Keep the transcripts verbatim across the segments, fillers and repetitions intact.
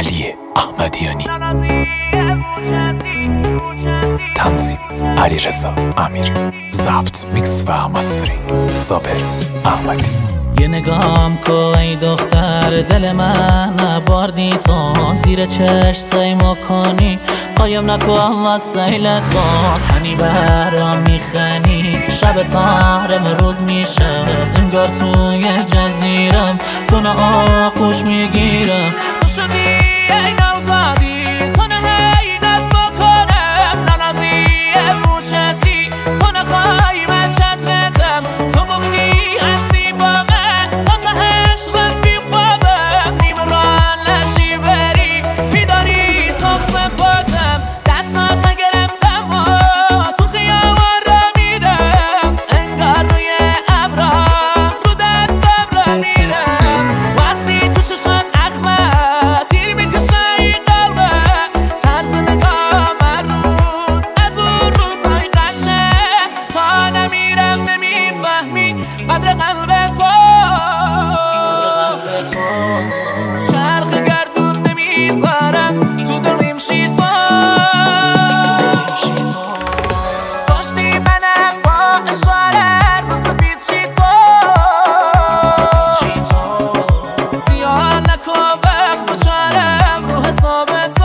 علی احمدیانی، تنظیم علیرضا امیری، ضبط میکس و مسترینگ صابر احمدی. یه نگام کو ای دختر دل من باردی تو، زیر چشم سیما کنی قایم نکن وسیله تو، هنی برام میخنی شب تارم روز میشه، انگار توی جزیرم تو نه آغوش میگیرم، تو شدی ای نوزادی تو نه هی ناز بکنم، ننازی موچتی تو نخوای من چترتم، تو گفتی هستی با من تا تهش رفی خوابم، نیم ران لشی بری بیداری تو سپاتم، دستات گرفتم و تو خیابان را میرم، انگار روی ابرا رو دستم را میرم، وقتی تو ششات اخمه تیر میکشه این قلبه، طرز نگاه من رود از اون رو پای قشه، تا نمیرم نمیفهمی قدر قلب تو، چرخ گردون نمیذارم تو دلیم شی تو، کشتی منم با اشاره رو سفید شی تو، سیاه نکن وقت و چارم رو حساب تو.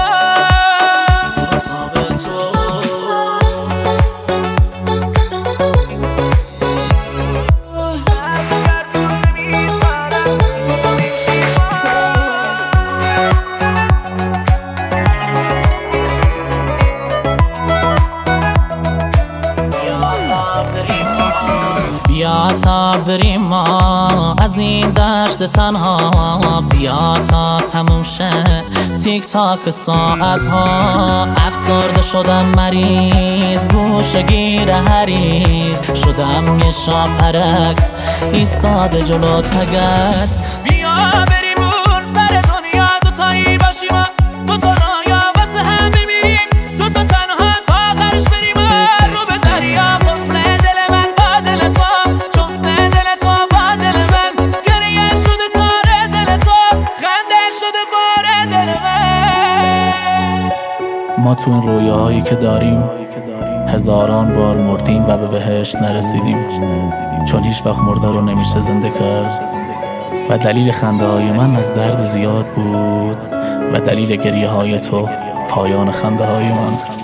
بیا تا بریم ما از این دشت تنها، بیا تا تموم شه تیک تاک ساعت ها، افسرده شدم مریض گوشه گیر هریز، شدم یه شاپرک ایستاده جلو تگت، بیا بریم اون سر دنیا دوتایی باشیم دو تا رایا واسه هم بمیریم، دو تا تنها تا آخرش بریم رو به دریا، گفته دل من با دل تو، چفته دل تو با دل من، گریه شده کار دل تو، خنده شده بار دل من. ما تو این رویاهایی که داریم هزاران بار مردیم و به بهشت نرسیدیم، چون هیچ وقت مرده رو نمیشه زنده کرد، و دلیل خنده های من از درد زیاد بود و دلیل گریه های تو پایان خنده های من.